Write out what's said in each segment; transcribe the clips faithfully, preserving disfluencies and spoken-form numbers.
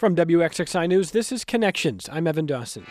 From W X X I News, this is Connections. I'm Evan Dawson.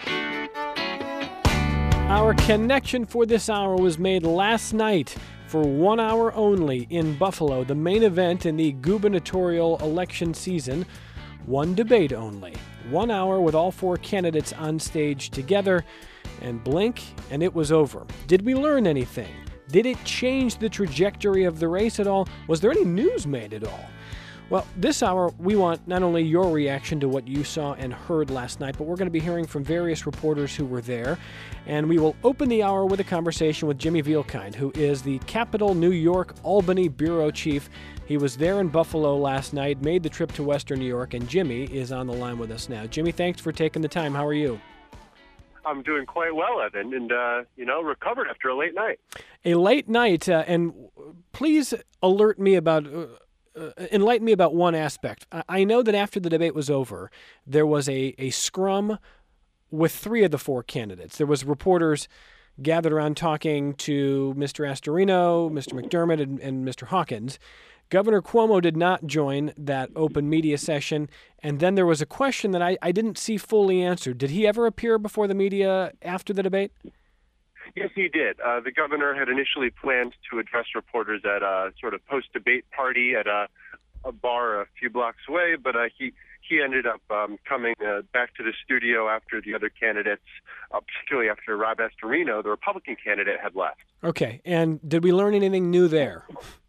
Our connection for this hour was made last night for one hour only in Buffalo, the main event in the gubernatorial election season. One debate only. One hour with all four candidates on stage together, and blink, and it was over. Did we learn anything? Did it change the trajectory of the race at all? Was there any news made at all? Well, this hour, we want not only your reaction to what you saw and heard last night, but we're going to be hearing from various reporters who were there. And we will open the hour with a conversation with Jimmy Vielkind, who is the Capital New York Albany Bureau Chief. He was there in Buffalo last night, made the trip to Western New York, and Jimmy is on the line with us now. Jimmy, thanks for taking the time. How are you? I'm doing quite well, Evan, and, uh, you know, recovered after a late night. A late night, uh, and please alert me about... Uh, Uh, enlighten me about one aspect. I know that after the debate was over, there was a, a scrum with three of the four candidates. There was reporters gathered around talking to Mister Astorino, Mister McDermott, and, and Mister Hawkins. Governor Cuomo did not join that open media session, and then there was a question that I, I didn't see fully answered. Did he ever appear before the media after the debate? Yes, he did. Uh, the governor had initially planned to address reporters at a sort of post-debate party at a, a bar a few blocks away, but uh, he he ended up um, coming uh, back to the studio after the other candidates, uh, particularly after Rob Astorino, the Republican candidate, had left. Okay, and did we learn anything new there?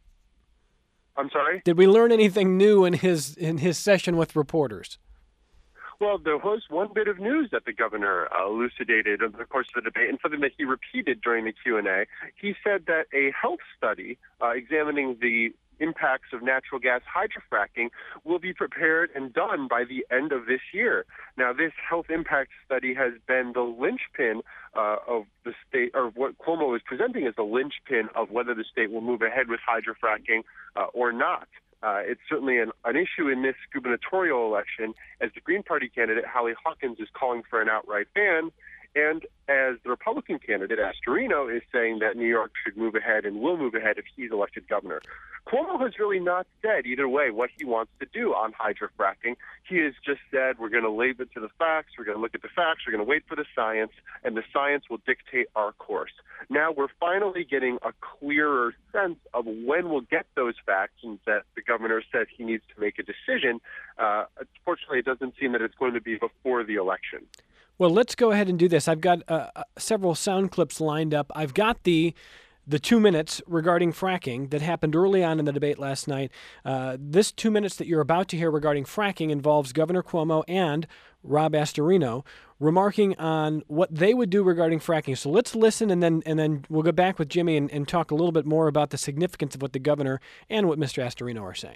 I'm sorry? Did we learn anything new in his in his session with reporters? Well, there was one bit of news that the governor uh, elucidated over the course of the debate, and something that he repeated during the Q and A. He said that a health study uh, examining the impacts of natural gas hydrofracking will be prepared and done by the end of this year. Now, this health impact study has been the linchpin uh, of the state, or what Cuomo is presenting as the linchpin of whether the state will move ahead with hydrofracking uh, or not. Uh, it's certainly an, an issue in this gubernatorial election, as the Green Party candidate, Hallie Hawkins, is calling for an outright ban, and as the Republican candidate, Astorino, is saying that New York should move ahead and will move ahead if he's elected governor. Cuomo has really not said either way what he wants to do on hydrofracking. He has just said, we're going to leave it to the facts, we're going to look at the facts, we're going to wait for the science, and the science will dictate our course. Now we're finally getting a clearer sense of when we'll get those facts, and that the governor says he needs to make a decision. Uh, unfortunately, it doesn't seem that it's going to be before the election. Well, let's go ahead and do this. I've got uh, several sound clips lined up. I've got the the two minutes regarding fracking that happened early on in the debate last night. Uh, this two minutes that you're about to hear regarding fracking involves Governor Cuomo and Rob Astorino remarking on what they would do regarding fracking. So let's listen, and then and then we'll go back with Jimmy and, and talk a little bit more about the significance of what the governor and what Mister Astorino are saying.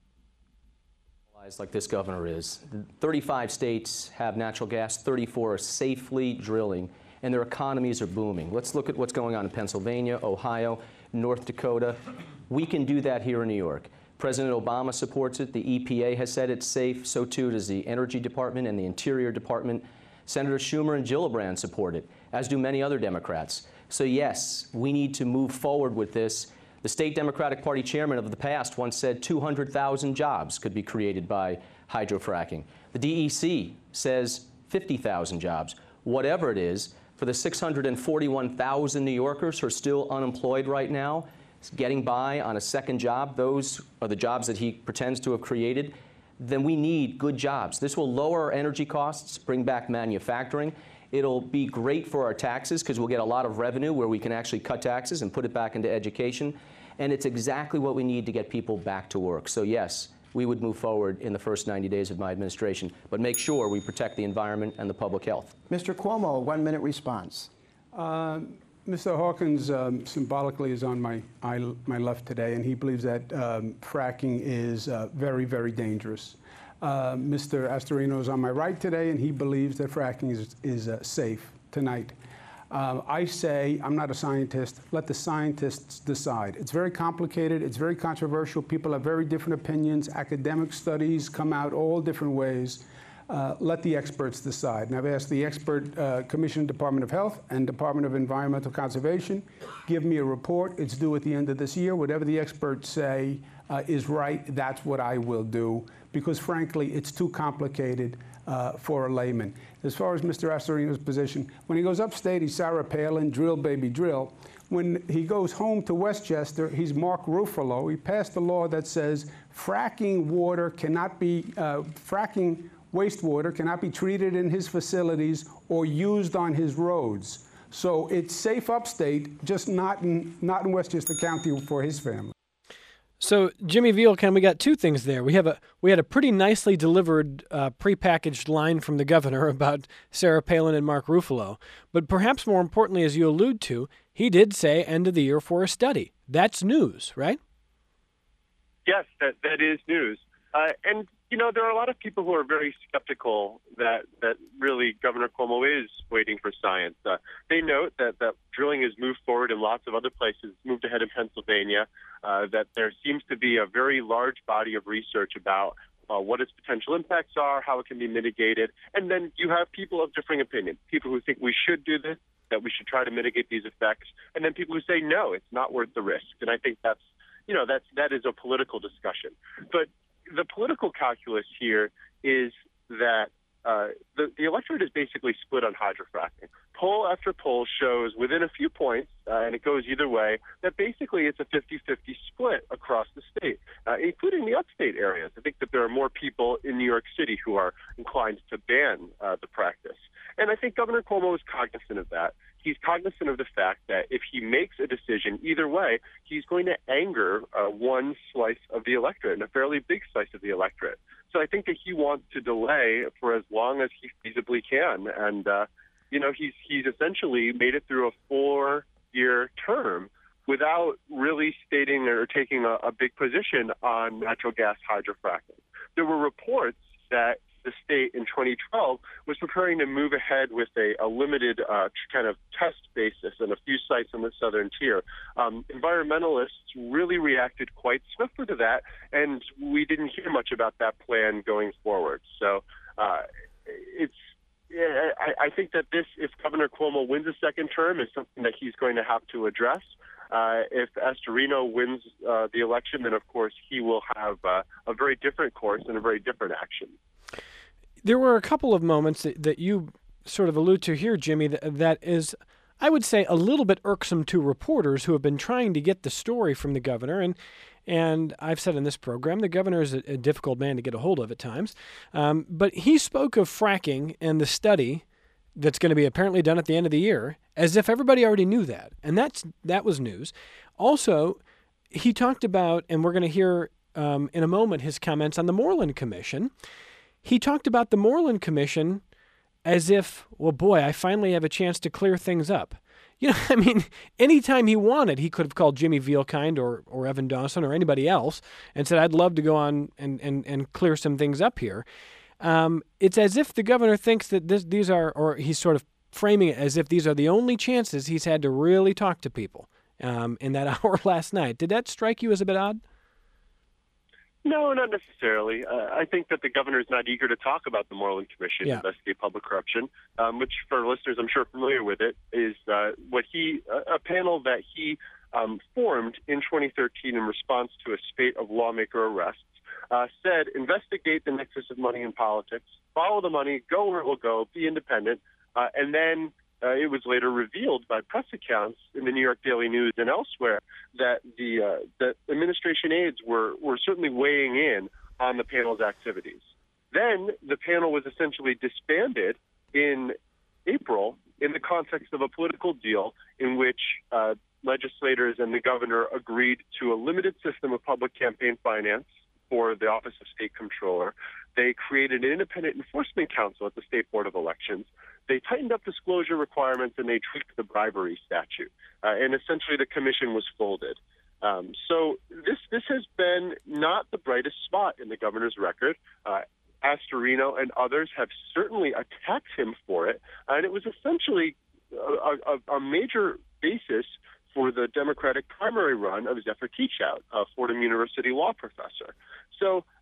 Like this governor is. thirty-five states have natural gas, thirty-four are safely drilling, and their economies are booming. Let's look at what's going on in Pennsylvania, Ohio, North Dakota. We can do that here in New York. President Obama supports it. The E P A has said it's safe. So too does the Energy Department and the Interior Department. Senator Schumer and Gillibrand support it, as do many other Democrats. So yes, we need to move forward with this. The state Democratic Party chairman of the past once said two hundred thousand jobs could be created by hydrofracking. The D E C says fifty thousand jobs. Whatever it is, for the six hundred forty-one thousand New Yorkers who are still unemployed right now, getting by on a second job, those are the jobs that he pretends to have created, then we need good jobs. This will lower our energy costs, bring back manufacturing. It'll be great for our taxes because we'll get a lot of revenue where we can actually cut taxes and put it back into education. And it's exactly what we need to get people back to work. So yes, we would move forward in the first ninety days of my administration, but make sure we protect the environment and the public health. Mister Cuomo, a one-minute response. Uh, Mister Hawkins um, symbolically is on my, my left today, and he believes that um, fracking is uh, very, very dangerous. Uh, Mister Astorino is on my right today, and he believes that fracking is, is uh, safe tonight. Uh, I say, I'm not a scientist, let the scientists decide. It's very complicated, it's very controversial, people have very different opinions, academic studies come out all different ways. Uh, let the experts decide. And I've asked the expert uh, Commission, Department of Health and Department of Environmental Conservation, give me a report. It's due at the end of this year. Whatever the experts say uh, is right, that's what I will do, because frankly, it's too complicated uh, for a layman. As far as Mister Astorino's position, when he goes upstate, he's Sarah Palin, drill, baby, drill. When he goes home to Westchester, he's Mark Ruffalo. He passed a law that says fracking water cannot be, uh, fracking wastewater cannot be treated in his facilities or used on his roads. So it's safe upstate, just not in, not in Westchester County for his family. So, Jimmy Vielkind, we got two things there. We have a we had a pretty nicely delivered uh, prepackaged line from the governor about Sarah Palin and Mark Ruffalo. But perhaps more importantly, as you allude to, he did say end of the year for a study. That's news, right? Yes, that, that is news. Uh, and, you know, there are a lot of people who are very skeptical that, that really Governor Cuomo is waiting for science. Uh, they note that, that drilling has moved forward in lots of other places, moved ahead in Pennsylvania, uh, that there seems to be a very large body of research about uh, what its potential impacts are, how it can be mitigated. And then you have people of differing opinions, people who think we should do this, that we should try to mitigate these effects, and then people who say, no, it's not worth the risk. And I think that's, you know, that's, that is a political discussion. But the political calculus here is that uh, the, the electorate is basically split on hydrofracking. Poll after poll shows within a few points, uh, and it goes either way, that basically it's a fifty-fifty split across the state, uh, including the upstate areas. I think that there are more people in New York City who are inclined to ban uh, the practice. And I think Governor Cuomo is cognizant of that. He's cognizant of the fact that if he makes a decision either way, he's going to anger uh, one slice of the electorate, and a fairly big slice of the electorate. So I think that he wants to delay for as long as he feasibly can. And, uh, you know, he's, he's essentially made it through a four-year term without really stating or taking a, a big position on natural gas hydrofracking. There were reports that the state in twenty twelve was preparing to move ahead with a, a limited uh, kind of test basis in a few sites in the southern tier. Um, environmentalists really reacted quite swiftly to that, and we didn't hear much about that plan going forward. So uh, it's yeah, I, I think that this, if Governor Cuomo wins a second term, is something that he's going to have to address. Uh, if Astorino wins uh, the election, then of course he will have uh, a very different course and a very different action. There were a couple of moments that, that you sort of allude to here, Jimmy, that, that is, I would say, a little bit irksome to reporters who have been trying to get the story from the governor. And and I've said in this program, the governor is a, a difficult man to get a hold of at times. Um, but he spoke of fracking and the study that's going to be apparently done at the end of the year as if everybody already knew that. And that's that was news. Also, he talked about, and we're going to hear um, in a moment his comments on the Moreland Commission. He talked about the Moreland Commission as if, well, boy, I finally have a chance to clear things up. You know, I mean, anytime he wanted, he could have called Jimmy Vielkind or, or Evan Dawson or anybody else and said, I'd love to go on and, and, and clear some things up here. Um, it's as if the governor thinks that this, these are, or he's sort of framing it as if these are the only chances he's had to really talk to people um, in that hour last night. Did that strike you as a bit odd? No, not necessarily. Uh, I think that the governor is not eager to talk about the Moreland Commission, yeah. investigate public corruption, um, which for listeners I'm sure familiar with it, is uh, what he uh, a panel that he um, formed in twenty thirteen in response to a spate of lawmaker arrests, uh, said investigate the nexus of money in politics, follow the money, go where it will go, be independent, uh, and then Uh, it was later revealed by press accounts in the New York Daily News and elsewhere that the uh, that administration aides were, were certainly weighing in on the panel's activities. Then the panel was essentially disbanded in April in the context of a political deal in which uh, legislators and the governor agreed to a limited system of public campaign finance for the Office of State Comptroller. They created an independent enforcement council at the State Board of Elections. They tightened up disclosure requirements and they tweaked the bribery statute. Uh, and essentially the commission was folded. Um, so this this has been not the brightest spot in the governor's record. Uh, Astorino and others have certainly attacked him for it. And it was essentially a, a, a major basis for the Democratic primary run of Zephyr Teachout, a Fordham University law professor. So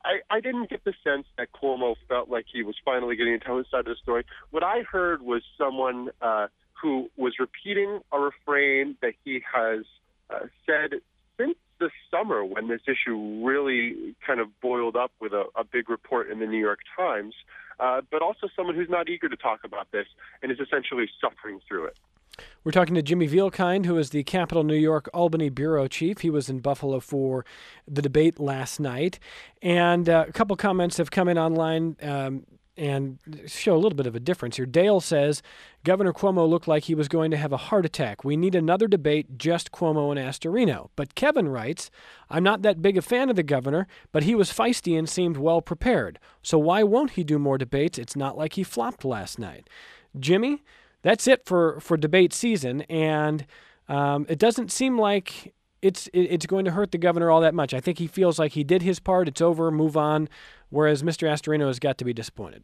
I, I didn't get the sense that Cuomo felt like he was finally getting to tell his side of the story. What I heard was someone uh, who was repeating a refrain that he has uh, said since the summer, when this issue really kind of boiled up with a, a big report in the New York Times, uh, but also someone who's not eager to talk about this and is essentially suffering through it. We're talking to Jimmy Vielkind, who is the Capital New York Albany bureau chief. He was in Buffalo for the debate last night. And uh, a couple comments have come in online um, and show a little bit of a difference here. Dale says, Governor Cuomo looked like he was going to have a heart attack. We need another debate, just Cuomo and Astorino. But Kevin writes, I'm not that big a fan of the governor, but he was feisty and seemed well prepared. So why won't he do more debates? It's not like he flopped last night. Jimmy, that's it for, for debate season, and um, it doesn't seem like it's it's going to hurt the governor all that much. I think he feels like he did his part, it's over, move on, whereas Mister Astorino has got to be disappointed.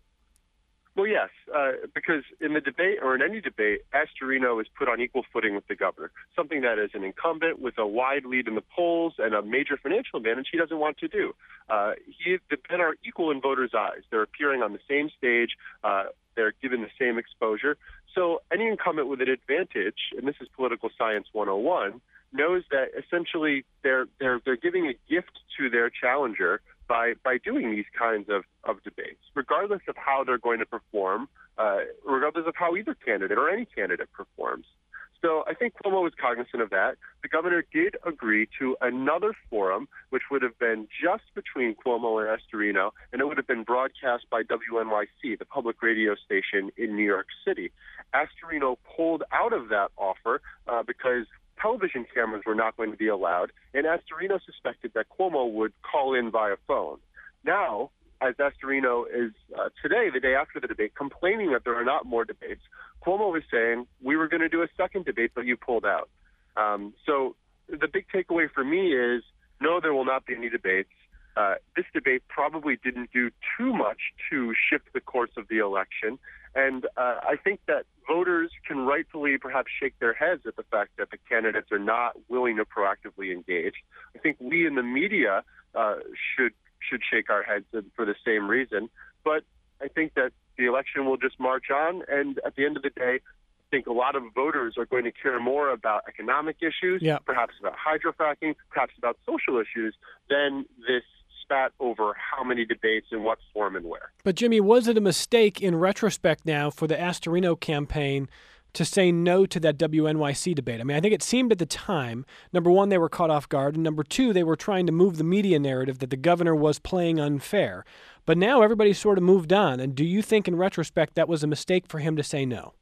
Well, yes, uh, because in the debate, or in any debate, Astorino is put on equal footing with the governor, something that is an incumbent with a wide lead in the polls and a major financial advantage he doesn't want to do. Uh, he, the men are equal in voters' eyes. They're appearing on the same stage. Uh, they're given the same exposure. So any incumbent with an advantage, and this is political science one oh one, knows that essentially they're they're they're giving a gift to their challenger by by doing these kinds of, of debates, regardless of how they're going to perform, uh, regardless of how either candidate or any candidate performs. So I think Cuomo was cognizant of that. The governor did agree to another forum, which would have been just between Cuomo and Astorino, and it would have been broadcast by W N Y C, the public radio station in New York City. Astorino pulled out of that offer uh, because television cameras were not going to be allowed, and Astorino suspected that Cuomo would call in via phone. Now, as Astorino is uh, today, the day after the debate, complaining that there are not more debates, Cuomo is saying, we were going to do a second debate, but you pulled out. Um, so the big takeaway for me is, no, there will not be any debates. Uh, this debate probably didn't do too much to shift the course of the election. And uh, I think that voters can rightfully perhaps shake their heads at the fact that the candidates are not willing to proactively engage. I think we in the media uh, should should shake our heads for the same reason. But I think that the election will just march on. And at the end of the day, I think a lot of voters are going to care more about economic issues, yeah. perhaps about hydrofracking, perhaps about social issues, than this spat over how many debates in what form and where. But Jimmy, was it a mistake in retrospect now for the Astorino campaign to say no to that W N Y C debate? I mean, I think it seemed at the time, number one, they were caught off guard, and number two, they were trying to move the media narrative that the governor was playing unfair. But now everybody's sort of moved on, and do you think in retrospect that was a mistake for him to say no?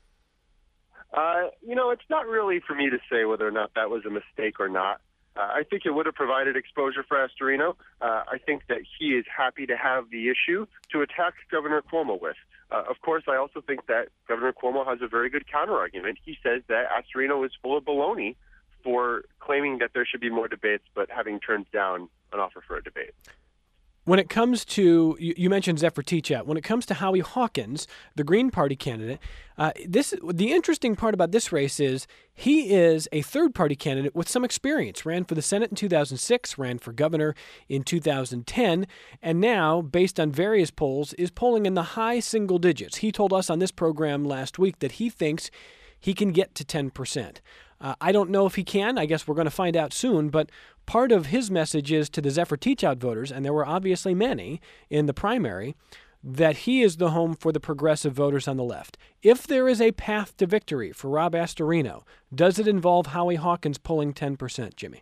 Uh, you know, it's not really for me to say whether or not that was a mistake or not. Uh, I think it would have provided exposure for Astorino. Uh, I think that he is happy to have the issue to attack Governor Cuomo with. Uh, of course, I also think that Governor Cuomo has a very good counterargument. He says that Astorino is full of baloney for claiming that there should be more debates, but having turned down an offer for a debate. When it comes to, you mentioned Zephyr Teachout, when it comes to Howie Hawkins, the Green Party candidate, uh, this the interesting part about this race is he is a third-party candidate with some experience. Ran for the Senate in two thousand six, ran for governor in two thousand ten, and now, based on various polls, is polling in the high single digits. He told us on this program last week that he thinks he can get to ten percent. Uh, I don't know if he can. I guess we're going to find out soon, but part of his message is to the Zephyr Teachout voters, and there were obviously many in the primary, that he is the home for the progressive voters on the left. If there is a path to victory for Rob Astorino, does it involve Howie Hawkins pulling ten percent, Jimmy?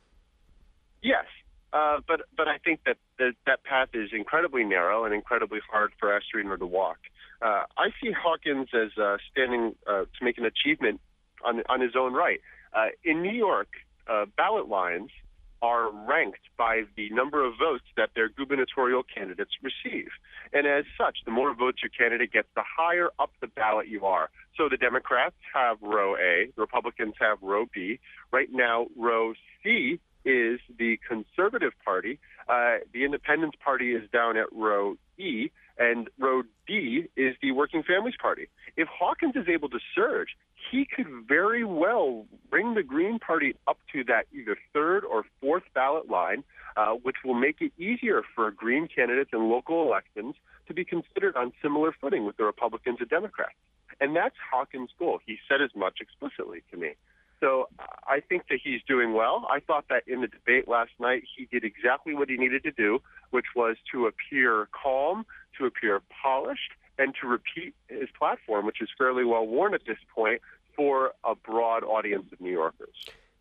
Yes, uh, but but I think that the, that path is incredibly narrow and incredibly hard for Astorino to walk. Uh, I see Hawkins as uh, standing uh, to make an achievement on, on his own right. Uh, in New York, uh, ballot lines are ranked by the number of votes that their gubernatorial candidates receive. And as such, the more votes your candidate gets, the higher up the ballot you are. So the Democrats have row A, the Republicans have row B. Right now, row C is the Conservative Party. Uh, the Independence Party is down at row E, and row D is the Working Families Party. If Hawkins is able to surge, he could very well bring the Green Party up to that either third or fourth ballot line. uh, which will make it easier for Green candidates in local elections to be considered on similar footing with the Republicans and Democrats. And that's Hawkins' goal. He said as much explicitly to me. So I think that he's doing well. I thought that in the debate last night, he did exactly what he needed to do, which was to appear calm, to appear polished, and to repeat his platform, which is fairly well worn at this point, for a broad audience of New Yorkers.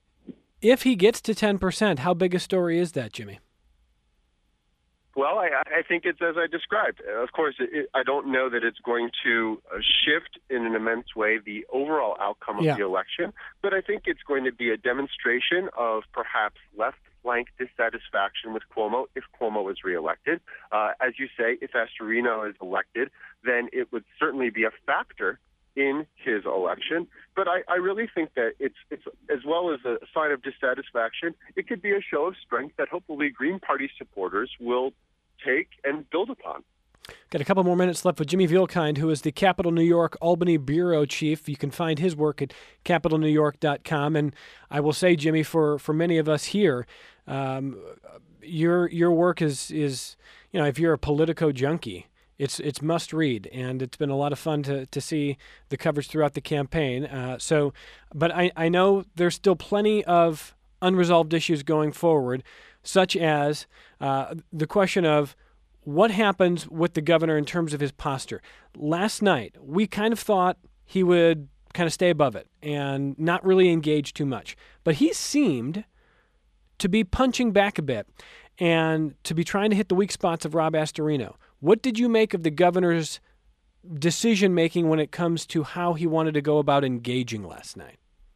If he gets to ten percent, how big a story is that, Jimmy? Well, I, I think it's as I described. Of course, it, I don't know that it's going to uh, shift in an immense way the overall outcome of yeah. the election, but I think it's going to be a demonstration of perhaps left-flank dissatisfaction with Cuomo if Cuomo is reelected. Uh, as you say, if Astorino is elected, then it would certainly be a factor in his election. But I, I really think that it's, it's as well as a sign of dissatisfaction, it could be a show of strength that hopefully Green Party supporters will take and build upon. Got a couple more minutes left with Jimmy Vielkind, who is the Capital New York Albany Bureau Chief. You can find his work at capital new york dot com. And I will say, Jimmy, for, for many of us here, um, your your work is, is, you know, if you're a Politico junkie, It's it's must read, and it's been a lot of fun to, to see the coverage throughout the campaign. Uh, so, but I, I know there's still plenty of unresolved issues going forward, such as uh, the question of what happens with the governor in terms of his posture. Last night, we kind of thought he would kind of stay above it and not really engage too much, but he seemed to be punching back a bit and to be trying to hit the weak spots of Rob Astorino. What did you make of the governor's decision-making when it comes to how he wanted to go about engaging last night?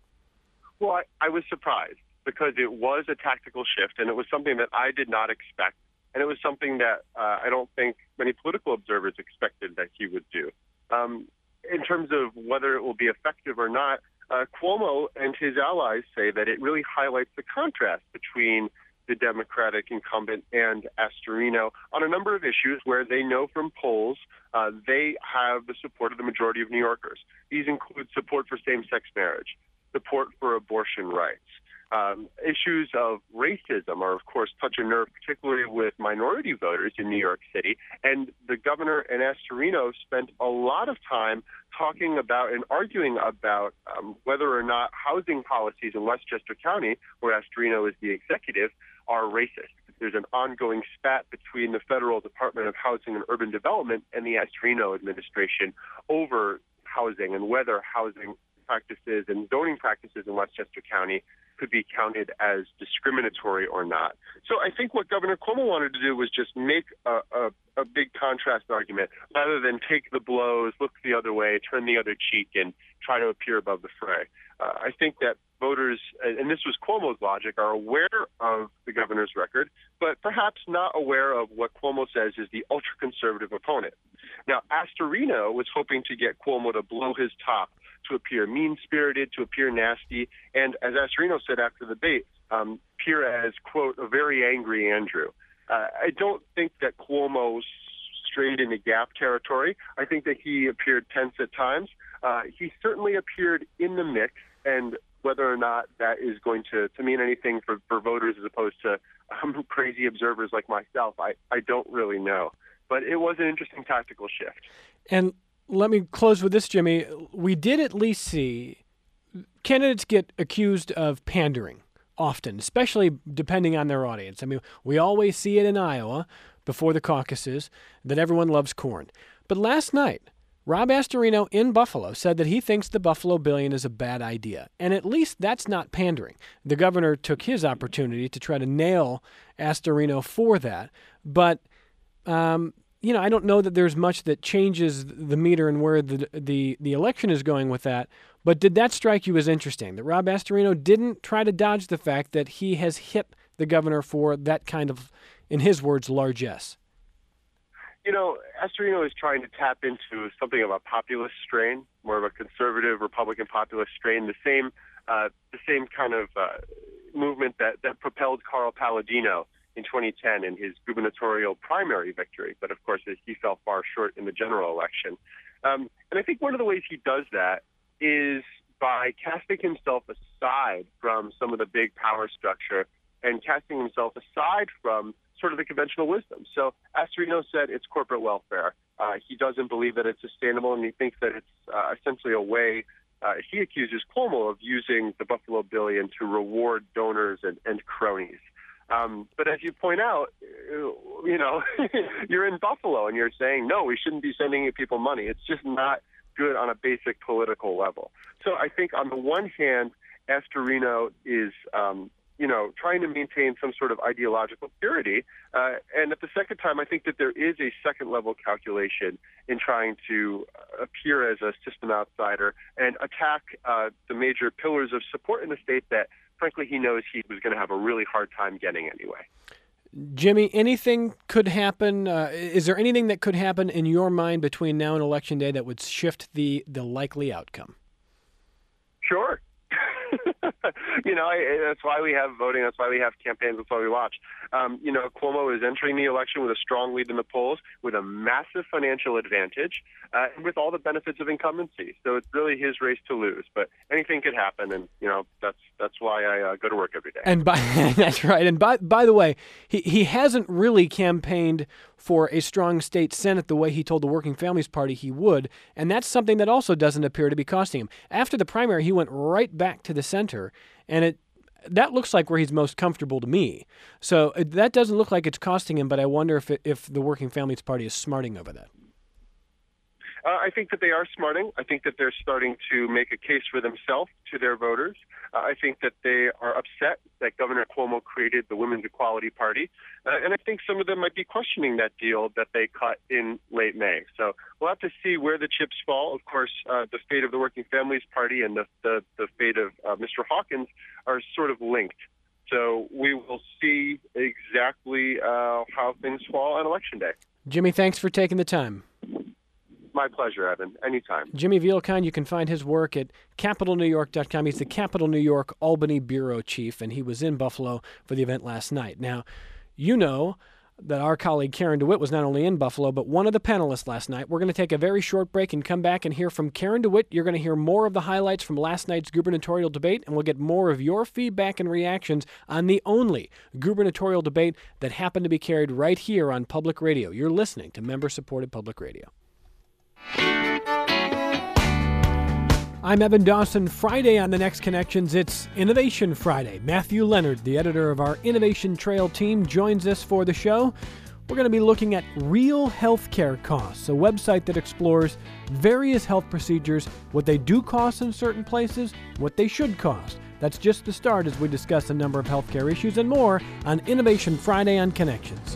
Well, I, I was surprised because it was a tactical shift, and it was something that I did not expect, and it was something that uh, I don't think many political observers expected that he would do. Um, in terms of whether it will be effective or not, uh, Cuomo and his allies say that it really highlights the contrast between the Democratic incumbent and Astorino on a number of issues where they know from polls uh, they have the support of the majority of New Yorkers. These include support for same-sex marriage, support for abortion rights. Um, issues of racism are, of course, touch a nerve, particularly with minority voters in New York City. And the governor and Astorino spent a lot of time talking about and arguing about um, whether or not housing policies in Westchester County, where Astorino is the executive, are racist. There's an ongoing spat between the Federal Department of Housing and Urban Development and the Astorino administration over housing and whether housing practices and zoning practices in Westchester County could be counted as discriminatory or not. So I think what Governor Cuomo wanted to do was just make a, a, a big contrast argument rather than take the blows, look the other way, turn the other cheek, and try to appear above the fray. Uh, I think that voters, and this was Cuomo's logic, are aware of the governor's record, but perhaps not aware of what Cuomo says is the ultra-conservative opponent. Now, Astorino was hoping to get Cuomo to blow his top, to appear mean-spirited, to appear nasty, and as Astorino said after the debate, um, appear as, quote, a very angry Andrew. Uh, I don't think that Cuomo strayed into gap territory. I think that he appeared tense at times. Uh, he certainly appeared in the mix, and whether or not that is going to, to mean anything for, for voters as opposed to um, crazy observers like myself, I, I don't really know. But it was an interesting tactical shift. And let me close with this, Jimmy. We did at least see candidates get accused of pandering often, especially depending on their audience. I mean, we always see it in Iowa before the caucuses that everyone loves corn. But last night, Rob Astorino in Buffalo said that he thinks the Buffalo Billion is a bad idea. And at least that's not pandering. The governor took his opportunity to try to nail Astorino for that. But, um, you know, I don't know that there's much that changes the meter and where the, the, the election is going with that. But did that strike you as interesting, that Rob Astorino didn't try to dodge the fact that he has hit the governor for that kind of, in his words, largesse? You know, Astorino is trying to tap into something of a populist strain, more of a conservative Republican populist strain, the same uh, the same kind of uh, movement that, that propelled Carl Palladino in twenty ten in his gubernatorial primary victory. But, of course, he fell far short in the general election. Um, and I think one of the ways he does that is by casting himself aside from some of the big power structure and casting himself aside from sort of the conventional wisdom. So Astorino said it's corporate welfare. Uh, he doesn't believe that it's sustainable, and he thinks that it's uh, essentially a way. Uh, he accuses Cuomo of using the Buffalo Billion to reward donors and, and cronies. Um, but as you point out, you know, you're in Buffalo and you're saying, no, we shouldn't be sending people money. It's just not good on a basic political level. So I think on the one hand, Astorino is, um, you know, trying to maintain some sort of ideological purity. Uh, and at the second time, I think that there is a second level calculation in trying to appear as a system outsider and attack uh, the major pillars of support in the state that, frankly, he knows he was going to have a really hard time getting anyway. Jimmy, anything could happen. Uh, is there anything that could happen in your mind between now and Election Day that would shift the, the likely outcome? Sure. you know, I, that's why we have voting. That's why we have campaigns. That's why we watch. Um, you know, Cuomo is entering the election with a strong lead in the polls, with a massive financial advantage, uh, and with all the benefits of incumbency. So it's really his race to lose. But anything could happen, and you know, that's that's why I uh, go to work every day. And by that's right. And by by the way, he he hasn't really campaigned for a strong state Senate the way he told the Working Families Party he would, and that's something that also doesn't appear to be costing him. After the primary, he went right back to the center, and it that looks like where he's most comfortable to me. So it, that doesn't look like it's costing him, but I wonder if it, if the Working Families Party is smarting over that. Uh, I think that they are smarting. I think that they're starting to make a case for themselves to their voters. Uh, I think that they are upset that Governor Cuomo created the Women's Equality Party. Uh, and I think some of them might be questioning that deal that they cut in late May. So we'll have to see where the chips fall. Of course, uh, the fate of the Working Families Party and the, the, the fate of uh, Mister Hawkins are sort of linked. So we will see exactly uh, how things fall on Election Day. Jimmy, thanks for taking the time. My pleasure, Evan. Anytime. Jimmy Vielkind, you can find his work at capital new york dot com. He's the Capital New York Albany Bureau Chief, and he was in Buffalo for the event last night. Now, you know that our colleague Karen DeWitt was not only in Buffalo, but one of the panelists last night. We're going to take a very short break and come back and hear from Karen DeWitt. You're going to hear more of the highlights from last night's gubernatorial debate, and we'll get more of your feedback and reactions on the only gubernatorial debate that happened to be carried right here on public radio. You're listening to member-supported public radio. I'm Evan Dawson. Friday on The Next Connections, it's Innovation Friday. Matthew Leonard, the editor of our Innovation Trail team, joins us for the show. We're going to be looking at Real Healthcare Costs, a website that explores various health procedures, what they do cost in certain places, what they should cost. That's just the start as we discuss a number of healthcare issues and more on Innovation Friday on Connections.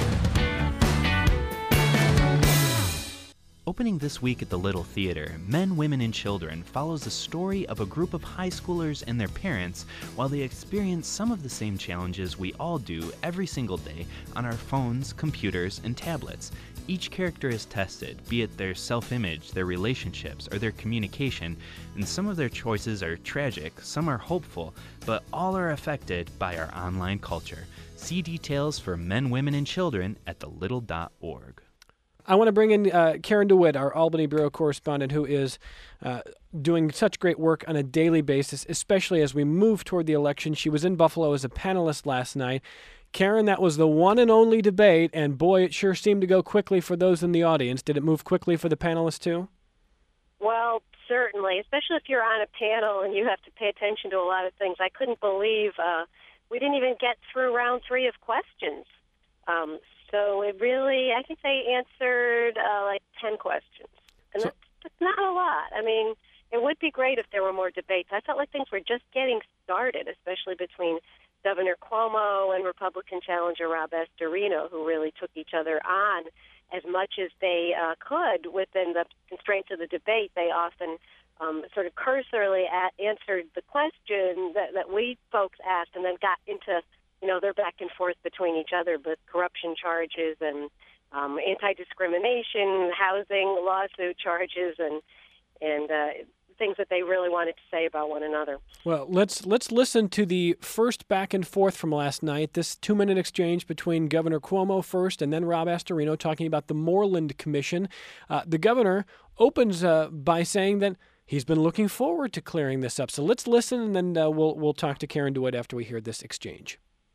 Opening this week at the Little Theater, Men, Women, and Children follows the story of a group of high schoolers and their parents while they experience some of the same challenges we all do every single day on our phones, computers, and tablets. Each character is tested, be it their self-image, their relationships, or their communication, and some of their choices are tragic, some are hopeful, but all are affected by our online culture. See details for Men, Women, and Children at the little dot org. I want to bring in uh, Karen DeWitt, our Albany Bureau correspondent, who is uh, doing such great work on a daily basis, especially as we move toward the election. She was in Buffalo as a panelist last night. Karen, that was the one and only debate, and boy, it sure seemed to go quickly for those in the audience. Did it move quickly for the panelists, too? Well, certainly, especially if you're on a panel and you have to pay attention to a lot of things. I couldn't believe uh, we didn't even get through round three of questions. Um, so it really, I think they answered uh, like ten questions. And so, that's, that's not a lot. I mean, it would be great if there were more debates. I felt like things were just getting started, especially between Governor Cuomo and Republican challenger Rob Astorino, who really took each other on as much as they uh, could within the constraints of the debate. They often um, sort of cursorily at, answered the question that, that we folks asked and then got into, you know, their back and forth between each other with corruption charges and um, anti-discrimination, housing lawsuit charges, and and uh, things that they really wanted to say about one another. Well, let's let's listen to the first back and forth from last night, this two-minute exchange between Governor Cuomo first and then Rob Astorino talking about the Moreland Commission. Uh, the governor opens uh, by saying that he's been looking forward to clearing this up. So let's listen, and then uh, we'll we'll talk to Karen DeWitt after we hear this exchange.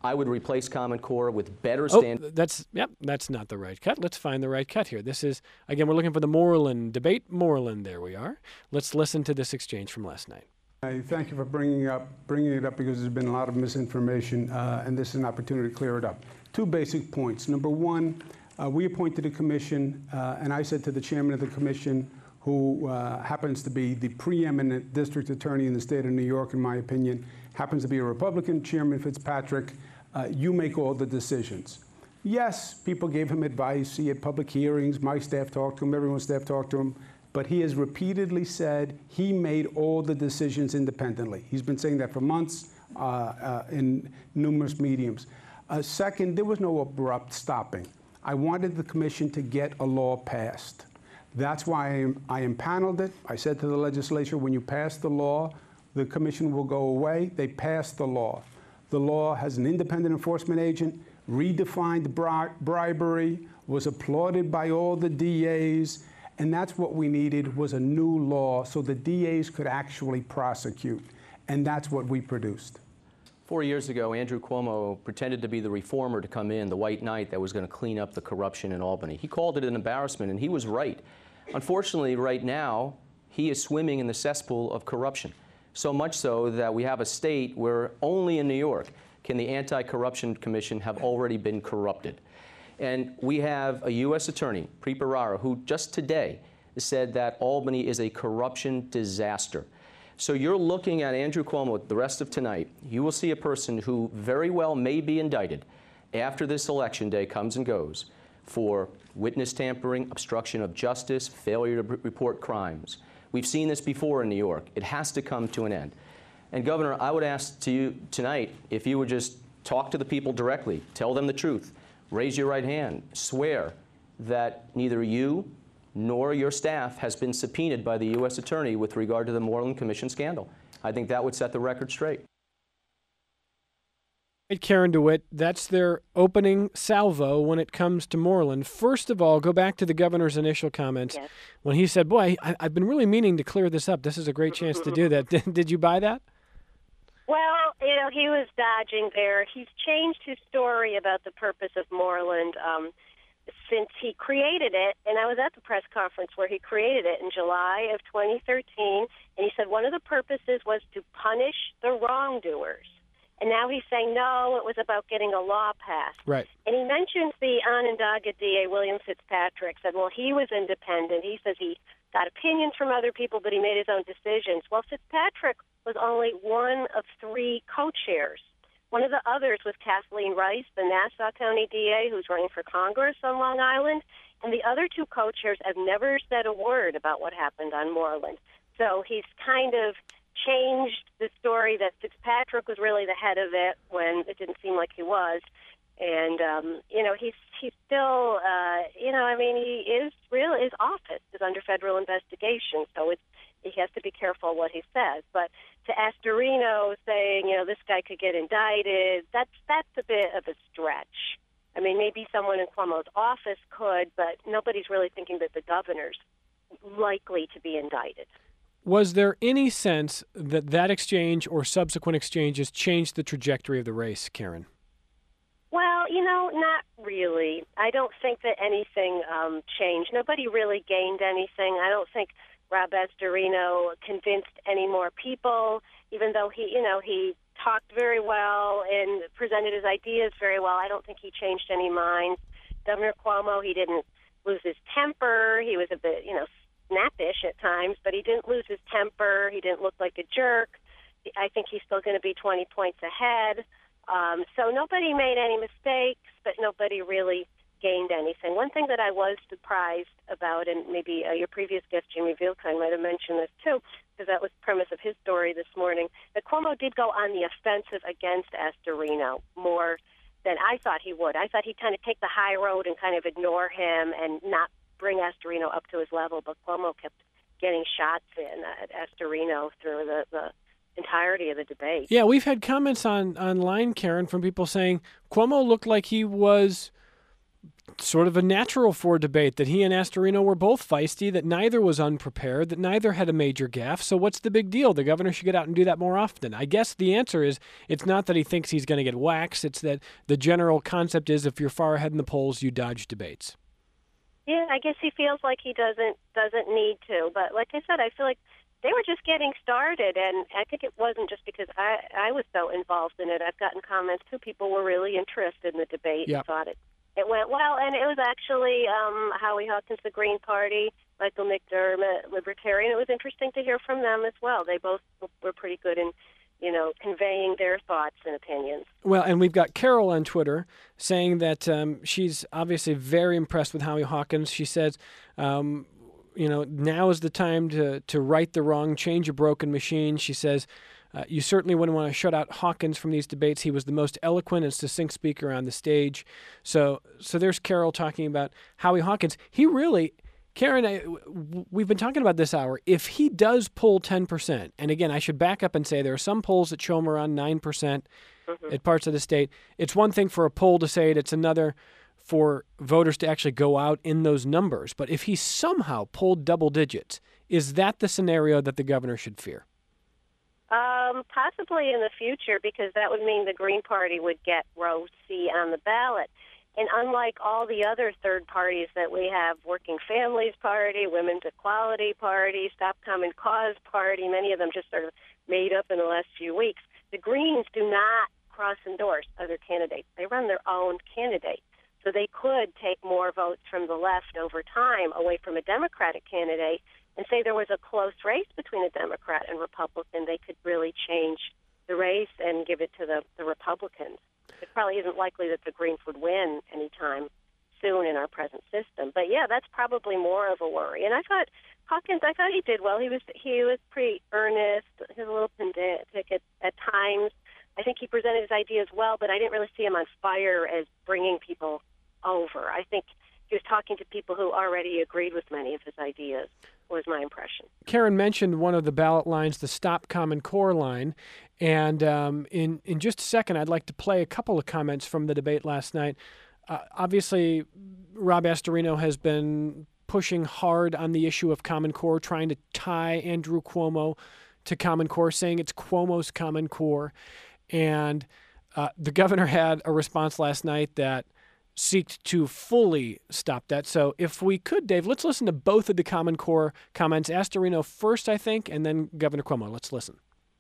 I would replace Common Core with better Oh, standards. that's, yep, that's not the right cut. Let's find the right cut here. This is, again, we're looking for the Moreland debate. Moreland, there we are. Let's listen to this exchange from last night. I thank you for bringing up bringing it up because there's been a lot of misinformation, uh, and this is an opportunity to clear it up. Two basic points. Number one, uh, we appointed a commission, uh, and I said to the chairman of the commission, who uh, happens to be the preeminent district attorney in the state of New York, in my opinion, happens to be a Republican, Chairman Fitzpatrick, uh, you make all the decisions. Yes, people gave him advice. He had public hearings. My staff talked to him. Everyone's staff talked to him. But he has repeatedly said he made all the decisions independently. He's been saying that for months uh, uh, in numerous mediums. Uh, second, there was no abrupt stopping. I wanted the commission to get a law passed. That's why I impaneled it. I said to the legislature, when you pass the law, the commission will go away. They passed the law. The law has an independent enforcement agent, redefined bri bribery, was applauded by all the D As, and that's what we needed, was a new law so the D As could actually prosecute, and that's what we produced. Four years ago, Andrew Cuomo pretended to be the reformer to come in, the white knight that was going to clean up the corruption in Albany. He called it an embarrassment, and he was right. Unfortunately, right now, he is swimming in the cesspool of corruption. So much so that we have a state where only in New York can the Anti-Corruption Commission have already been corrupted. And we have a U S attorney, Preet Bharara, who just today said that Albany is a corruption disaster. So you're looking at Andrew Cuomo the rest of tonight. You will see a person who very well may be indicted after this election day comes and goes for witness tampering, obstruction of justice, failure to report crimes. We've seen this before in New York. It has to come to an end. And Governor, I would ask to you tonight if you would just talk to the people directly, tell them the truth, raise your right hand, swear that neither you nor your staff has been subpoenaed by the U S attorney with regard to the Moreland Commission scandal. I think that would set the record straight. Karen DeWitt, that's their opening salvo when it comes to Moreland. First of all, go back to the governor's initial comments Yes. when he said, boy, I, I've been really meaning to clear this up. This is a great chance to do that. Did you buy that? Well, you know, he was dodging there. He's changed his story about the purpose of Moreland um, since he created it. And I was at the press conference where he created it in July of twenty thirteen. And he said one of the purposes was to punish the wrongdoers. And now he's saying, no, it was about getting a law passed. Right. And he mentions the Onondaga D A, William Fitzpatrick, said, well, he was independent. He says he got opinions from other people, but he made his own decisions. Well, Fitzpatrick was only one of three co-chairs. One of the others was Kathleen Rice, the Nassau County D A, who's running for Congress on Long Island. And the other two co-chairs have never said a word about what happened on Moreland. So he's kind of changed the story that Fitzpatrick was really the head of it when it didn't seem like he was. And, um, you know, he's he's still, uh, you know, I mean, he is real, his office is under federal investigation, so it's, he has to be careful what he says. But to Astorino saying, you know, this guy could get indicted, that's, that's a bit of a stretch. I mean, maybe someone in Cuomo's office could, but nobody's really thinking that the governor's likely to be indicted. Was there any sense that that exchange or subsequent exchanges changed the trajectory of the race, Karen? Well, you know, not really. I don't think that anything um, changed. Nobody really gained anything. I don't think Rob Astorino convinced any more people, even though he, you know, he talked very well and presented his ideas very well. I don't think he changed any minds. Governor Cuomo, he didn't lose his temper. He was a bit, you know, snappish at times, but he didn't lose his temper. He didn't look like a jerk. I think he's still going to be twenty points ahead. Um, so nobody made any mistakes, but nobody really gained anything. One thing that I was surprised about, and maybe uh, your previous guest, Jimmy Vielkind, might have mentioned this too, because that was the premise of his story this morning, that Cuomo did go on the offensive against Astorino more than I thought he would. I thought he'd kind of take the high road and kind of ignore him and not bring Astorino up to his level, but Cuomo kept getting shots in at Astorino through the, the entirety of the debate. Yeah, we've had comments on online, Karen, from people saying Cuomo looked like he was sort of a natural for debate, that he and Astorino were both feisty, that neither was unprepared, that neither had a major gaffe. So what's the big deal? The governor should get out and do that more often. I guess the answer is it's not that he thinks he's going to get waxed. It's that the general concept is if you're far ahead in the polls, you dodge debates. Yeah, I guess he feels like he doesn't doesn't need to. But like I said, I feel like they were just getting started, and I think it wasn't just because I, I was so involved in it. I've gotten comments too. People were really interested in the debate Yep. and thought it, it went well. And it was actually um, Howie Hawkins, the Green Party, Michael McDermott, Libertarian. It was interesting to hear from them as well. They both were pretty good in, you know, conveying their thoughts and opinions. Well, and we've got Carol on Twitter saying that um, she's obviously very impressed with Howie Hawkins. She says, um, you know, now is the time to, to right the wrong, change a broken machine. She says, uh, you certainly wouldn't want to shut out Hawkins from these debates. He was the most eloquent and succinct speaker on the stage. So so there's Carol talking about Howie Hawkins. He really, Karen, I, we've been talking about this hour. If he does pull ten percent, and again, I should back up and say there are some polls that show him around nine percent mm-hmm. at parts of the state. It's one thing for a poll to say it. It's another for voters to actually go out in those numbers. But if he somehow pulled double digits, is that the scenario that the governor should fear? Um, possibly in the future, because that would mean the Green Party would get row C on the ballot. And unlike all the other third parties that we have, Working Families Party, Women's Equality Party, Stop Common Cause Party, many of them just sort of made up in the last few weeks, the Greens do not cross-endorse other candidates. They run their own candidate. So they could take more votes from the left over time away from a Democratic candidate, and say there was a close race between a Democrat and Republican. They could really change the race and give it to the, the Republicans. It probably isn't likely that the Greens would win anytime soon in our present system. But yeah, that's probably more of a worry. And I thought Hawkins, I thought he did well. He was he was pretty earnest. He was a little pedantic at, at times. I think he presented his ideas well, but I didn't really see him on fire as bringing people over. I think he was talking to people who already agreed with many of his ideas, was my impression. Karen mentioned one of the ballot lines, the Stop Common Core line. And um, in, in just a second, I'd like to play a couple of comments from the debate last night. Uh, obviously, Rob Astorino has been pushing hard on the issue of Common Core, trying to tie Andrew Cuomo to Common Core, saying it's Cuomo's Common Core. And uh, the governor had a response last night that seeked to fully stop that. So if we could, Dave, let's listen to both of the Common Core comments. Astorino first, I think, and then Governor Cuomo. Let's listen.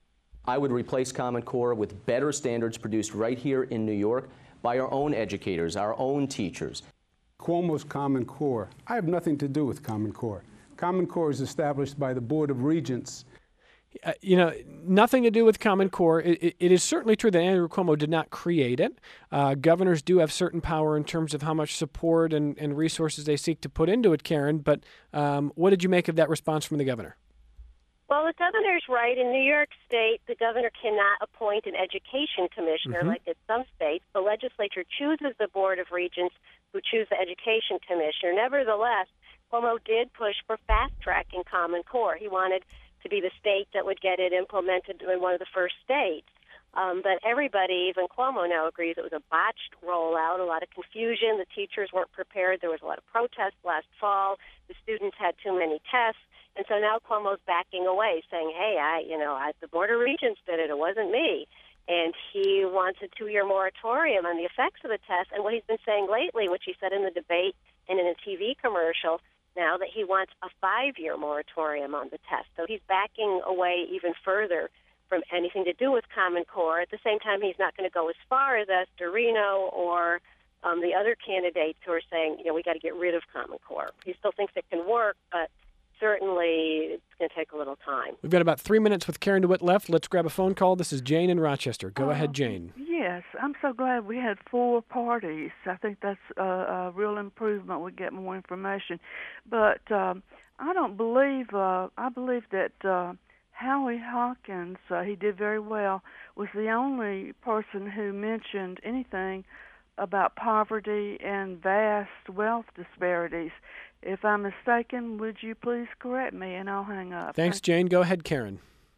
I would replace Common Core with better standards produced right here in New York by our own educators, our own teachers. Cuomo's Common Core. I have nothing to do with Common Core. Common Core is established by the Board of Regents. Uh, you know, nothing to do with Common Core. It, it, it is certainly true that Andrew Cuomo did not create it. Uh, governors do have certain power in terms of how much support and, and resources they seek to put into it, Karen. But um, what did you make of that response from the governor? Well, the governor's right. In New York State, the governor cannot appoint an education commissioner mm-hmm. like in some states. The legislature chooses the Board of Regents who choose the education commissioner. Nevertheless, Cuomo did push for fast-tracking Common Core. He wanted to be the state that would get it implemented in one of the first states. Um, but everybody, even Cuomo now agrees it was a botched rollout, a lot of confusion. The teachers weren't prepared. There was a lot of protests last fall. The students had too many tests. And so now Cuomo's backing away, saying, hey, I, you know, I, the Board of Regents did it. It wasn't me. And he wants a two-year moratorium on the effects of the test. And what he's been saying lately, which he said in the debate and in a T V commercial, now that he wants a five-year moratorium on the test. So he's backing away even further from anything to do with Common Core. At the same time, he's not going to go as far as Astorino or um, the other candidates who are saying, you know, we got to get rid of Common Core. He still thinks it can work, but certainly it's going to take a little time. We've got about three minutes with Karen DeWitt left. Let's grab a phone call. This is Jane in Rochester. Go uh, ahead, Jane. Yes, I'm so glad we had four parties. I think that's a, a real improvement. We get more information. But um, I don't believe, uh, I believe that uh, Howie Hawkins, uh, he did very well, was the only person who mentioned anything about poverty and vast wealth disparities. If I'm mistaken, would you please correct me, and I'll hang up. Thanks, Jane. Go ahead, Karen.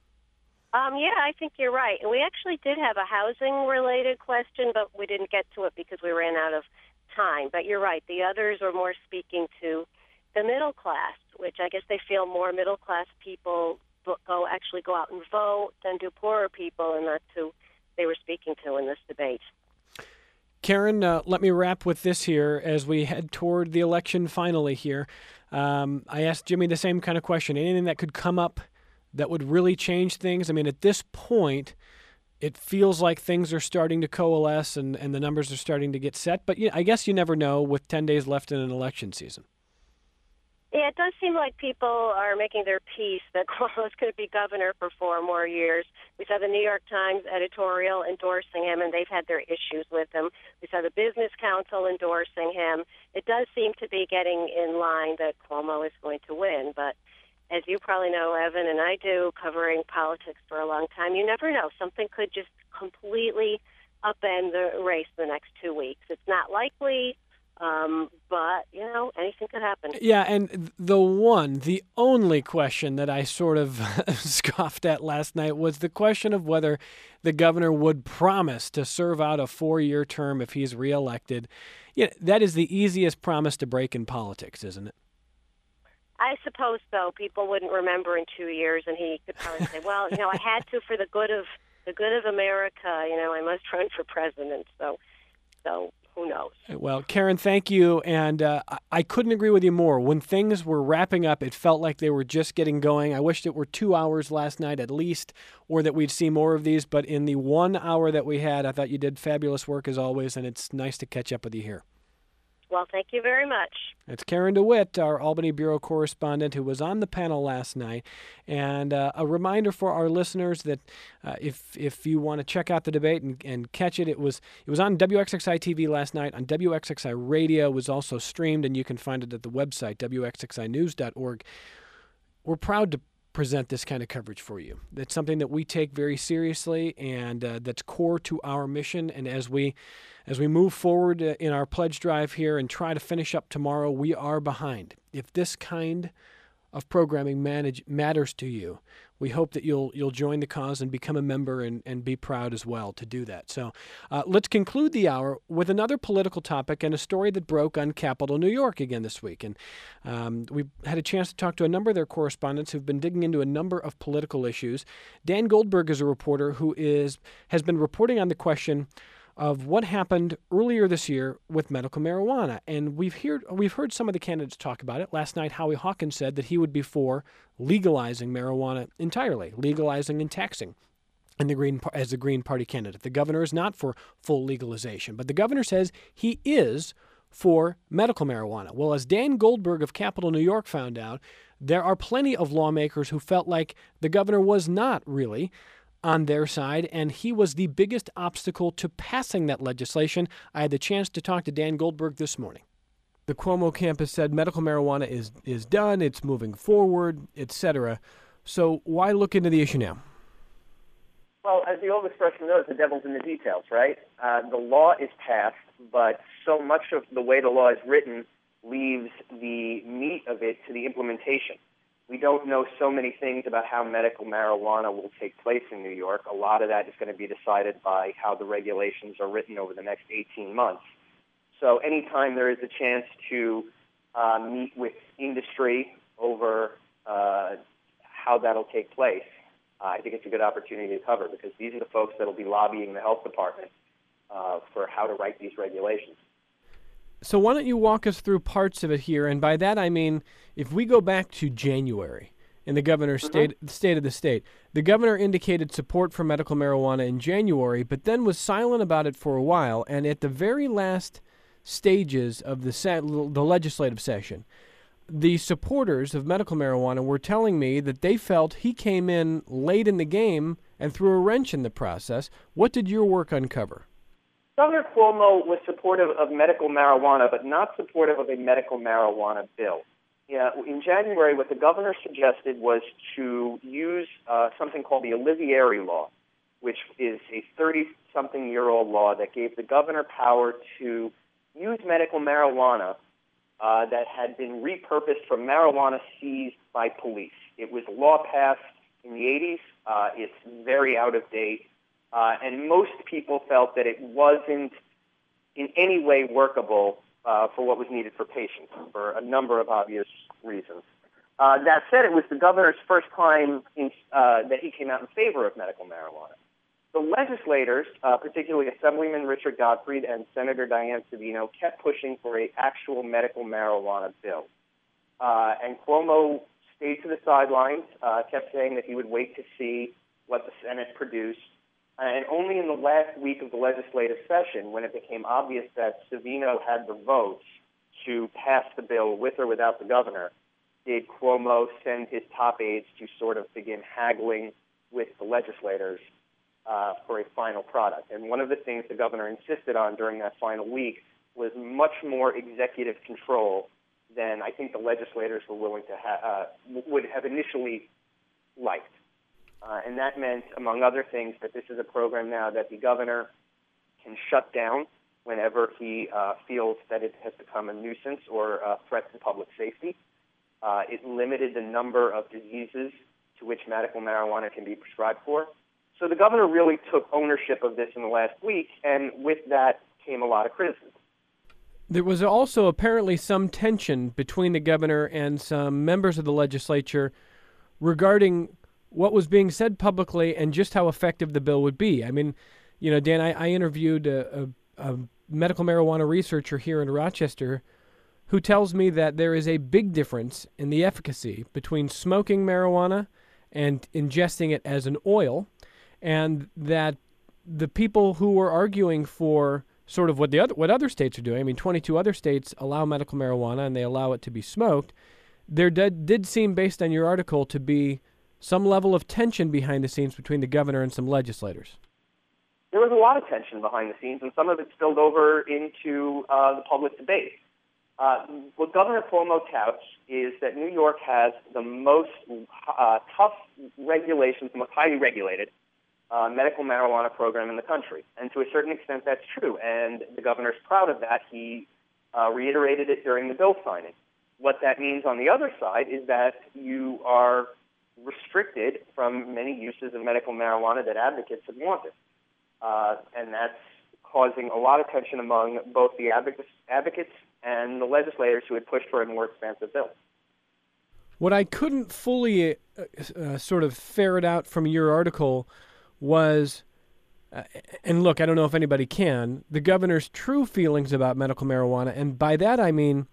Um, yeah, I think you're right. And we actually did have a housing-related question, but we didn't get to it because we ran out of time. But you're right. The others are more speaking to the middle class, which I guess they feel more middle class people go actually go out and vote than do poorer people, and that's who they were speaking to in this debate. Karen, uh, let me wrap with this here as we head toward the election finally here. Um, I asked Jimmy the same kind of question. Anything that could come up that would really change things? I mean, at this point, it feels like things are starting to coalesce and, and the numbers are starting to get set. But yeah, I guess you never know with ten days left in an election season. Yeah, it does seem like people are making their peace that Cuomo's going to be governor for four more years. We saw the New York Times editorial endorsing him, and they've had their issues with him. We saw the Business Council endorsing him. It does seem to be getting in line that Cuomo is going to win. But as you probably know, Evan, and I do, covering politics for a long time, you never know. Something could just completely upend the race the next two weeks. It's not likely. Um, but, you know, anything could happen. Yeah, and the one, the only question that I sort of scoffed at last night was the question of whether the governor would promise to serve out a four-year term if he's reelected. Yeah, that is the easiest promise to break in politics, isn't it? I suppose so. People wouldn't remember in two years, and he could probably say, well, you know, I had to for the good of the good of America, you know, I must run for president. So, so. Who knows? Well, Karen, thank you. And uh, I couldn't agree with you more. When things were wrapping up, it felt like they were just getting going. I wished it were two hours last night at least, or that we'd see more of these. But in the one hour that we had, I thought you did fabulous work as always, and it's nice to catch up with you here. Well, thank you very much. It's Karen DeWitt, our Albany Bureau correspondent, who was on the panel last night. And uh, a reminder for our listeners that uh, if if you want to check out the debate and, and catch it, it was it was on W X X I T V last night, on W X X I Radio. It was also streamed, and you can find it at the website, W X X I news dot org. We're proud to present this kind of coverage for you. That's something that we take very seriously, and uh, that's core to our mission. And as we as we move forward uh, in our pledge drive here and try to finish up tomorrow, we are behind. If this kind of programming manage, matters to you, we hope that you'll you'll join the cause and become a member and, and be proud as well to do that. So uh, let's conclude the hour with another political topic and a story that broke on Capitol New York again this week. And um, we had a chance to talk to a number of their correspondents who've been digging into a number of political issues. Dan Goldberg is a reporter who is has been reporting on the question of what happened earlier this year with medical marijuana. And we've heard, we've heard some of the candidates talk about it. Last night, Howie Hawkins said that he would be for legalizing marijuana entirely, legalizing and taxing in the Green, as the Green Party candidate. The governor is not for full legalization, but the governor says he is for medical marijuana. Well, as Dan Goldberg of Capitol New York found out, there are plenty of lawmakers who felt like the governor was not really on their side, and he was the biggest obstacle to passing that legislation. I had the chance to talk to Dan Goldberg this morning. The Cuomo campus said medical marijuana is, is done, it's moving forward, et cetera. So why look into the issue now? Well, as the old expression goes, the devil's in the details, right? Uh, the law is passed, but so much of the way the law is written leaves the meat of it to the implementation. We don't know so many things about how medical marijuana will take place in New York. A lot of that is going to be decided by how the regulations are written over the next eighteen months. So anytime there is a chance to uh, meet with industry over uh, how that'll take place, uh, I think it's a good opportunity to cover, because these are the folks that will be lobbying the health department uh, for how to write these regulations. So why don't you walk us through parts of it here? And by that I mean, if we go back to January in the governor's mm-hmm. state, state of the state, the governor indicated support for medical marijuana in January, but then was silent about it for a while. And at the very last stages of the se- the legislative session, the supporters of medical marijuana were telling me that they felt he came in late in the game and threw a wrench in the process. What did your work uncover? Governor Cuomo was supportive of medical marijuana, but not supportive of a medical marijuana bill. Yeah, in January, what the governor suggested was to use uh, something called the Olivieri Law, which is a thirty-something-year-old law that gave the governor power to use medical marijuana uh, that had been repurposed from marijuana seized by police. It was a law passed in the eighties. Uh, it's very out of date. Uh, and most people felt that it wasn't in any way workable uh, for what was needed for patients for a number of obvious reasons. Uh, that said, it was the governor's first time in, uh, that he came out in favor of medical marijuana. The legislators, uh, particularly Assemblyman Richard Gottfried and Senator Dianne Savino, kept pushing for an actual medical marijuana bill. Uh, and Cuomo stayed to the sidelines, uh, kept saying that he would wait to see what the Senate produced. And only in the last week of the legislative session, when it became obvious that Savino had the votes to pass the bill with or without the governor, did Cuomo send his top aides to sort of begin haggling with the legislators uh, for a final product. And one of the things the governor insisted on during that final week was much more executive control than I think the legislators were willing to ha- uh, would have initially liked. Uh, and that meant, among other things, that this is a program now that the governor can shut down whenever he uh, feels that it has become a nuisance or a threat to public safety. Uh, it limited the number of diseases to which medical marijuana can be prescribed for. So the governor really took ownership of this in the last week, and with that came a lot of criticism. There was also apparently some tension between the governor and some members of the legislature regarding what was being said publicly and just how effective the bill would be. I mean, you know, Dan, I, I interviewed a, a, a medical marijuana researcher here in Rochester who tells me that there is a big difference in the efficacy between smoking marijuana and ingesting it as an oil, and that the people who were arguing for sort of what the other what other states are doing, I mean, twenty-two other states allow medical marijuana and they allow it to be smoked, there did, did seem, based on your article, to be some level of tension behind the scenes between the governor and some legislators. There was a lot of tension behind the scenes, and some of it spilled over into uh, the public debate. Uh, what Governor Cuomo touts is that New York has the most uh, tough regulations, the most highly regulated uh, medical marijuana program in the country. And to a certain extent, that's true. And the governor's proud of that. He uh, reiterated it during the bill signing. What that means on the other side is that you are restricted from many uses of medical marijuana that advocates have wanted. Uh, and that's causing a lot of tension among both the advocates, advocates and the legislators who had pushed for a more expansive bill. What I couldn't fully uh, uh, sort of ferret out from your article was, uh, and look, I don't know if anybody can, the governor's true feelings about medical marijuana. And by that I mean,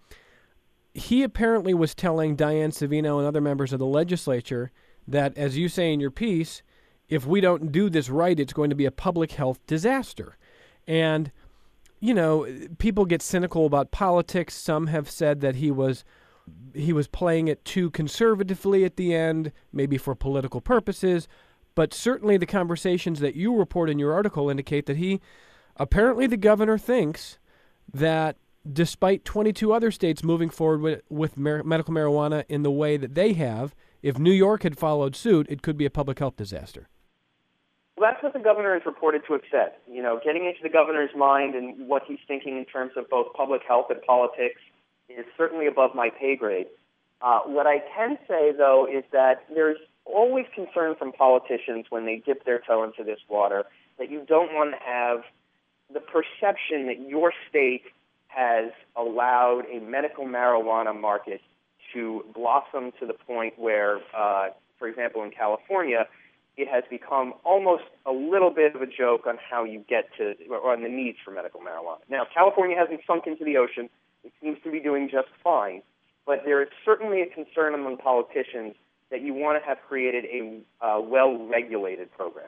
he apparently was telling Dianne Savino and other members of the legislature that, as you say in your piece, if we don't do this right, it's going to be a public health disaster. And, you know, people get cynical about politics. Some have said that he was he was playing it too conservatively at the end, maybe for political purposes. But certainly the conversations that you report in your article indicate that he, apparently the governor thinks that despite twenty-two other states moving forward with, with mar- medical marijuana in the way that they have, if New York had followed suit, it could be a public health disaster. Well, that's what the governor is reported to have said. You know, getting into the governor's mind and what he's thinking in terms of both public health and politics is certainly above my pay grade. Uh, what I can say, though, is that there's always concern from politicians when they dip their toe into this water that you don't want to have the perception that your state has allowed a medical marijuana market to blossom to the point where, uh, for example, in California, it has become almost a little bit of a joke on how you get to, or on the needs for medical marijuana. Now, California hasn't sunk into the ocean. It seems to be doing just fine. But there is certainly a concern among politicians that you want to have created a uh, well-regulated program.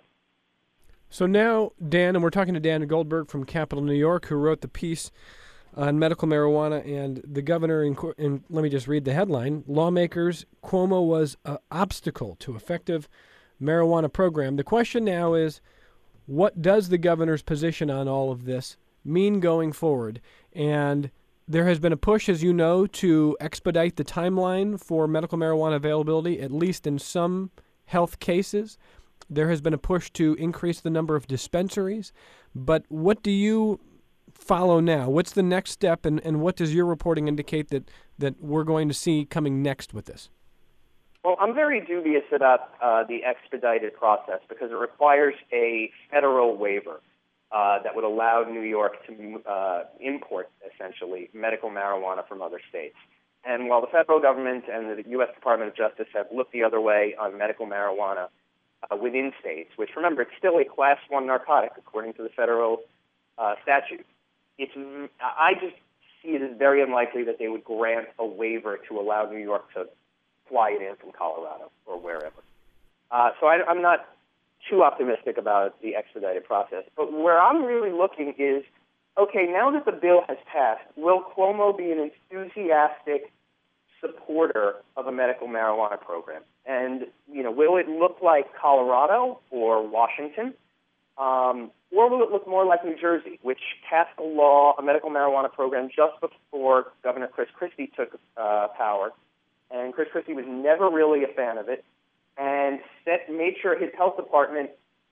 So now, Dan, and we're talking to Dan Goldberg from Capital New York, who wrote the piece on medical marijuana, and the governor, in, in, let me just read the headline, Lawmakers, Cuomo was an obstacle to effective marijuana program. The question now is, what does the governor's position on all of this mean going forward? And there has been a push, as you know, to expedite the timeline for medical marijuana availability, at least in some health cases. There has been a push to increase the number of dispensaries. But what do you follow now? What's the next step, and, and what does your reporting indicate that, that we're going to see coming next with this? Well, I'm very dubious about uh, the expedited process because it requires a federal waiver. uh, that would allow New York to uh, import, essentially, medical marijuana from other states. And while the federal government and the U S Department of Justice have looked the other way on medical marijuana uh, within states, which, remember, it's still a class one narcotic according to the federal uh, statute, it's, I just see it as very unlikely that they would grant a waiver to allow New York to fly it in from Colorado or wherever. Uh, so I, I'm not too optimistic about the expedited process. But where I'm really looking is, okay, now that the bill has passed, will Cuomo be an enthusiastic supporter of a medical marijuana program? And, you know, will it look like Colorado or Washington? Um, or will it look more like New Jersey, which passed a law, a medical marijuana program, just before Governor Chris Christie took uh, power? And Chris Christie was never really a fan of it, and set, made sure his health department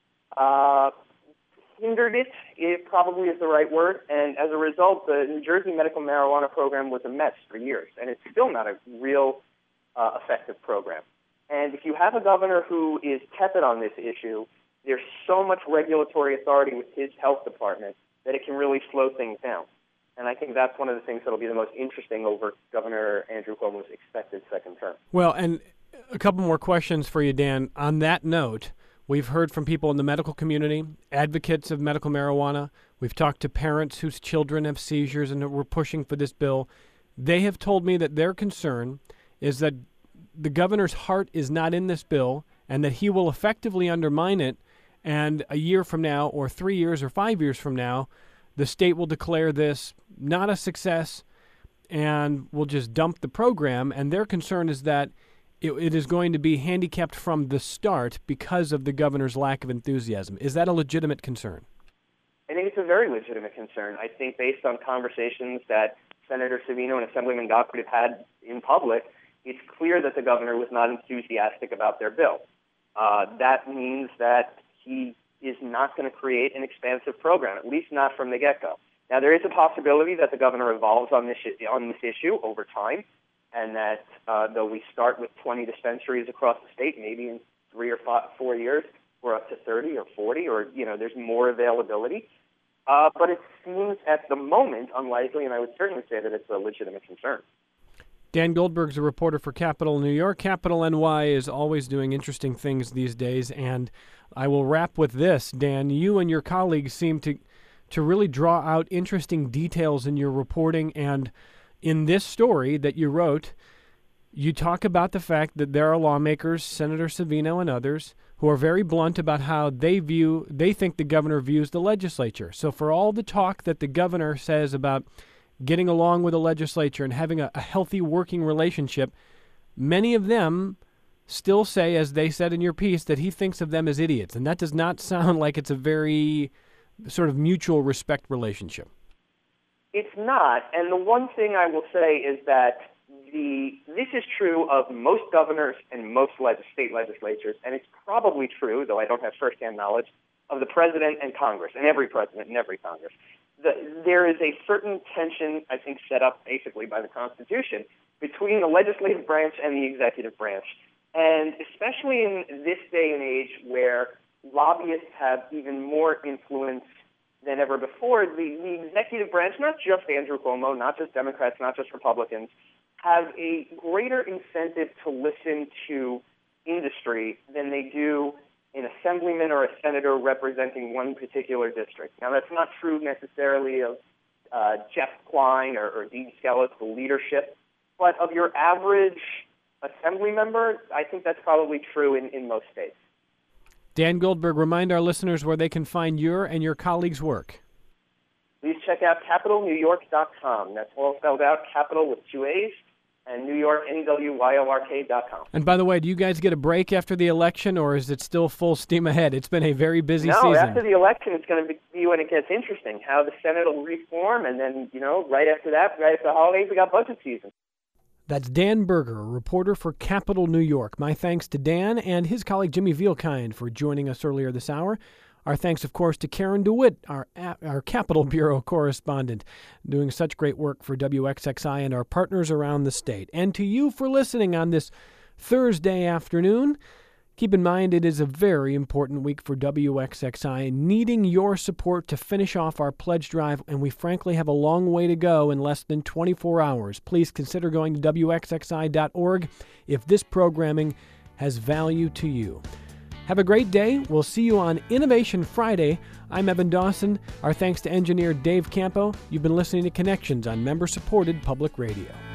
uh, hindered it, it probably is the right word, and as a result, the New Jersey medical marijuana program was a mess for years, and it's still not a real uh, effective program. And if you have a governor who is tepid on this issue, there's so much regulatory authority with his health department that it can really slow things down. And I think that's one of the things that will be the most interesting over Governor Andrew Cuomo's expected second term. Well, and a couple more questions for you, Dan. On that note, we've heard from people in the medical community, advocates of medical marijuana. We've talked to parents whose children have seizures and we're pushing for this bill. They have told me that their concern is that the governor's heart is not in this bill and that he will effectively undermine it. And a year from now, or three years or five years from now, the state will declare this not a success and will just dump the program. And their concern is that it, it is going to be handicapped from the start because of the governor's lack of enthusiasm. Is that a legitimate concern? I think it's a very legitimate concern. I think based on conversations that Senator Savino and Assemblyman Gottfried have had in public, it's clear that the governor was not enthusiastic about their bill. Uh, that means that he is not going to create an expansive program, at least not from the get-go. Now, there is a possibility that the governor evolves on this on this issue over time, and that uh, though we start with twenty dispensaries across the state, maybe in three or five, four years, we're up to thirty or forty, or, you know, there's more availability. Uh, but it seems at the moment unlikely, and I would certainly say that it's a legitimate concern. Dan Goldberg's a reporter for Capital New York. Capital N Y is always doing interesting things these days, and I will wrap with this. Dan, you and your colleagues seem to to really draw out interesting details in your reporting, and in this story that you wrote, you talk about the fact that there are lawmakers, Senator Savino and others, who are very blunt about how they view, they think the governor views the legislature. So for all the talk that the governor says about getting along with the legislature and having a, a healthy working relationship, many of them still say, as they said in your piece, that he thinks of them as idiots. And that does not sound like it's a very sort of mutual respect relationship. It's not. And the one thing I will say is that the this is true of most governors and most leg- state legislatures, and it's probably true, though I don't have firsthand knowledge, of the president and Congress, and every president and every Congress. The, there is a certain tension, I think, set up basically by the Constitution between the legislative branch and the executive branch. And especially in this day and age where lobbyists have even more influence than ever before, the, the executive branch, not just Andrew Cuomo, not just Democrats, not just Republicans, have a greater incentive to listen to industry than they do an assemblyman or a senator representing one particular district. Now, that's not true necessarily of uh, Jeff Klein or, or Dean Skelos, the leadership, but of your average assembly member, I think that's probably true in, in most states. Dan Goldberg, remind our listeners where they can find your and your colleagues' work. Please check out capital new york dot com. That's all spelled out, Capital with two A's, and New York, N E W Y O R K dot com. And by the way, do you guys get a break after the election, or is it still full steam ahead? It's been a very busy no, season. No, after the election, it's going to be when it gets interesting, how the Senate will reform, and then, you know, right after that, right after the holidays, we got budget season. That's Dan Berger, a reporter for Capital New York. My thanks to Dan and his colleague Jimmy Vielkind for joining us earlier this hour. Our thanks, of course, to Karen DeWitt, our our Capitol Bureau correspondent, doing such great work for W X X I and our partners around the state. And to you for listening on this Thursday afternoon. Keep in mind, it is a very important week for W X X I, needing your support to finish off our pledge drive, and we frankly have a long way to go in less than twenty-four hours. Please consider going to W X X I dot org if this programming has value to you. Have a great day. We'll see you on Innovation Friday. I'm Evan Dawson. Our thanks to engineer Dave Campo. You've been listening to Connections on member-supported public radio.